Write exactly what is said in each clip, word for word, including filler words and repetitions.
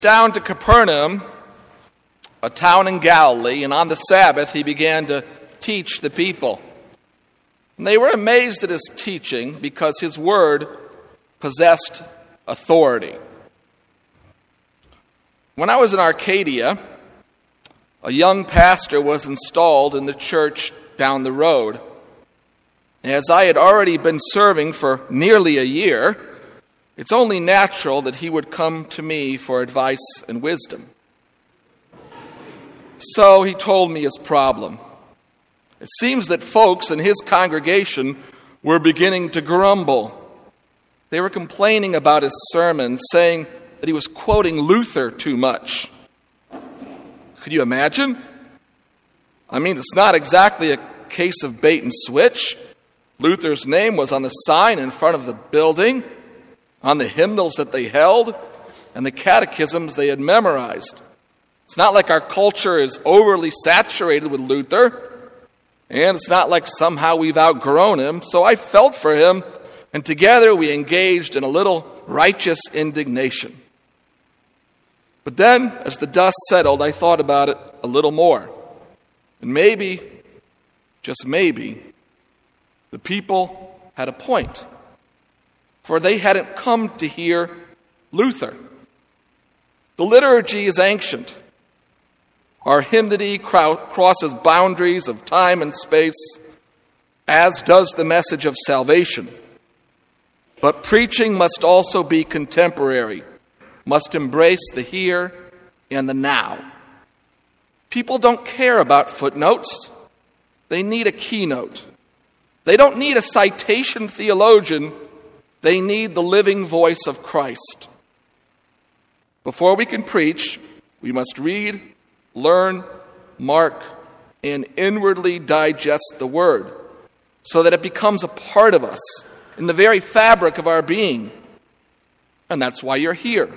down to Capernaum, a town in Galilee, and on the Sabbath he began to teach the people. And they were amazed at his teaching because his word possessed authority. When I was in Arcadia, a young pastor was installed in the church down the road. As I had already been serving for nearly a year, it's only natural that he would come to me for advice and wisdom. So he told me his problem. It seems that folks in his congregation were beginning to grumble. They were complaining about his sermon, saying that he was quoting Luther too much. Could you imagine? I mean, it's not exactly a case of bait and switch. Luther's name was on the sign in front of the building, on the hymnals that they held, and the catechisms they had memorized. It's not like our culture is overly saturated with Luther, and it's not like somehow we've outgrown him. So I felt for him, and together we engaged in a little righteous indignation. But then, as the dust settled, I thought about it a little more. And maybe, just maybe, the people had a point. For they hadn't come to hear Luther. The liturgy is ancient. Our hymnody crosses boundaries of time and space, as does the message of salvation. But preaching must also be contemporary, must embrace the here and the now. People don't care about footnotes. They need a keynote. They don't need a citation theologian. They need the living voice of Christ. Before we can preach, we must read, learn, mark, and inwardly digest the word so that it becomes a part of us in the very fabric of our being. And that's why you're here.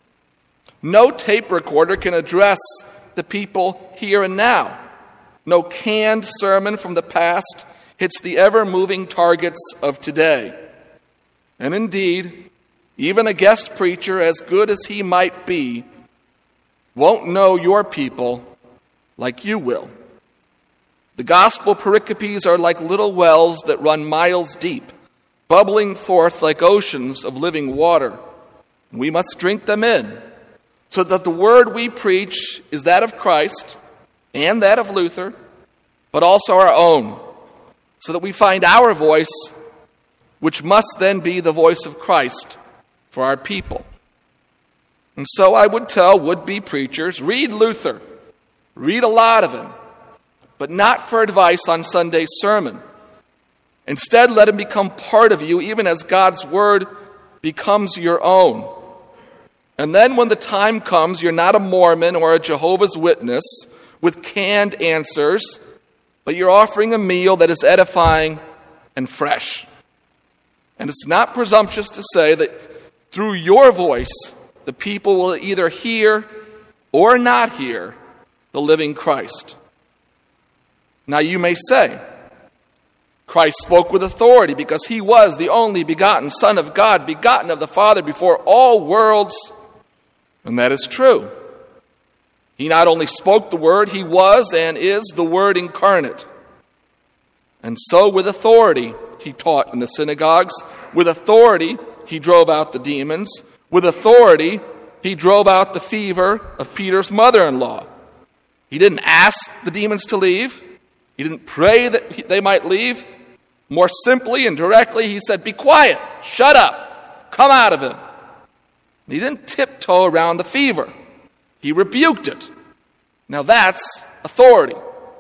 No tape recorder can address the people here and now. No canned sermon from the past hits the ever-moving targets of today. And indeed, even a guest preacher, as good as he might be, won't know your people like you will. The gospel pericopes are like little wells that run miles deep, bubbling forth like oceans of living water. We must drink them in, so that the word we preach is that of Christ and that of Luther, but also our own, so that we find our voice, which must then be the voice of Christ for our people. And so I would tell would-be preachers, read Luther, read a lot of him, but not for advice on Sunday's sermon. Instead, let him become part of you, even as God's word becomes your own. And then when the time comes, you're not a Mormon or a Jehovah's Witness with canned answers, but you're offering a meal that is edifying and fresh. And it's not presumptuous to say that through your voice, the people will either hear or not hear the living Christ. Now you may say, Christ spoke with authority because he was the only begotten Son of God, begotten of the Father before all worlds. And that is true. He not only spoke the word, he was and is the Word incarnate. And so with authority, he taught in the synagogues. With authority, he drove out the demons. With authority, he drove out the fever of Peter's mother-in-law. He didn't ask the demons to leave. He didn't pray that they might leave. More simply and directly, he said, be quiet, shut up, come out of him. And he didn't tiptoe around the fever. He rebuked it. Now that's authority.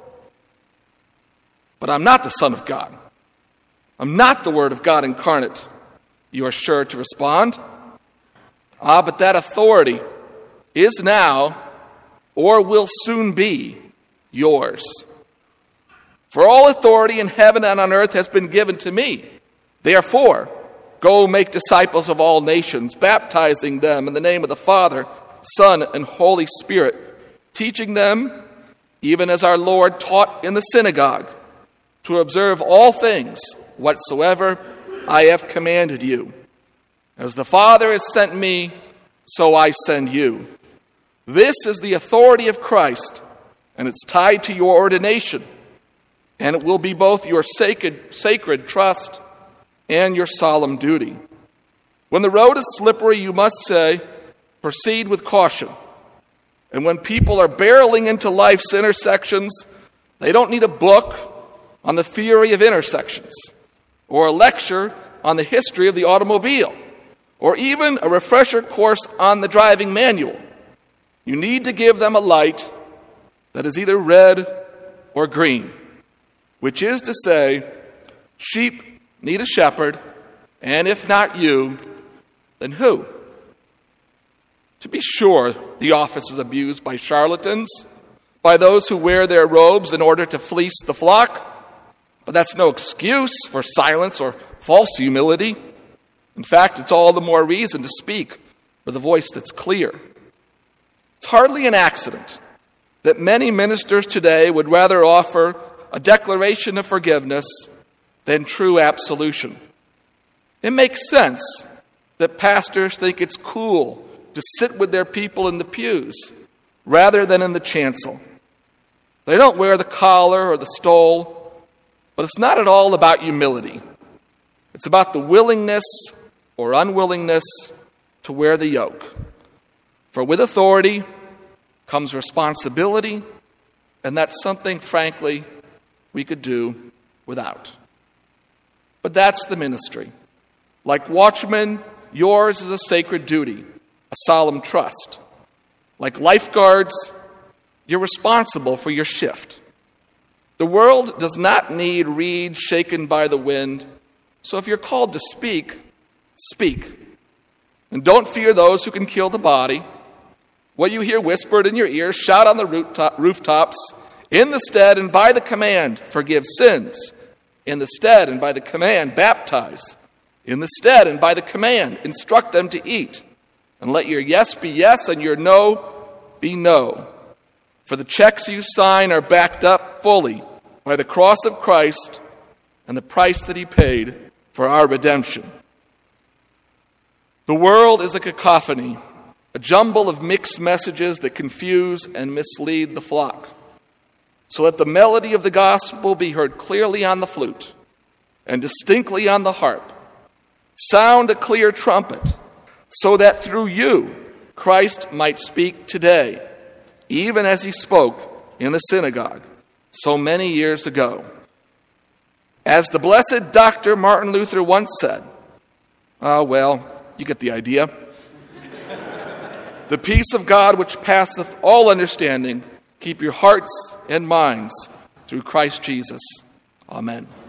But I'm not the Son of God. I'm not the Word of God incarnate. You are sure to respond. Ah, but that authority is now, or will soon be, yours. For all authority in heaven and on earth has been given to me. Therefore, go make disciples of all nations, baptizing them in the name of the Father, Son, and Holy Spirit, teaching them, even as our Lord taught in the synagogue, to observe all things whatsoever I have commanded you. As the Father has sent me, so I send you. This is the authority of Christ, and it's tied to your ordination, and it will be both your sacred, sacred trust and your solemn duty. When the road is slippery, you must say, proceed with caution. And when people are barreling into life's intersections, they don't need a book on the theory of intersections, or a lecture on the history of the automobile, or even a refresher course on the driving manual. You need to give them a light that is either red or green, which is to say, sheep need a shepherd, and if not you, then who? To be sure, the office is abused by charlatans, by those who wear their robes in order to fleece the flock, but that's no excuse for silence or false humility. In fact, it's all the more reason to speak with a voice that's clear. It's hardly an accident that many ministers today would rather offer a declaration of forgiveness than true absolution. It makes sense that pastors think it's cool to sit with their people in the pews rather than in the chancel. They don't wear the collar or the stole, but it's not at all about humility. It's about the willingness or unwillingness to wear the yoke. For with authority comes responsibility, and that's something, frankly, we could do without. But that's the ministry. Like watchmen, yours is a sacred duty, a solemn trust. Like lifeguards, you're responsible for your shift. The world does not need reeds shaken by the wind, so if you're called to speak, speak. And don't fear those who can kill the body. What you hear whispered in your ear, shout on the rooftops, in the stead and by the command, forgive sins. In the stead and by the command, baptize. In the stead and by the command, instruct them to eat. And let your yes be yes and your no be no. For the checks you sign are backed up fully by the cross of Christ and the price that he paid for our redemption. The world is a cacophony, a jumble of mixed messages that confuse and mislead the flock. So let the melody of the gospel be heard clearly on the flute and distinctly on the harp. Sound a clear trumpet, so that through you Christ might speak today, even as he spoke in the synagogue so many years ago. As the blessed Doctor Martin Luther once said, ah, well, you get the idea. The peace of God which passeth all understanding, keep your hearts and minds through Christ Jesus. Amen.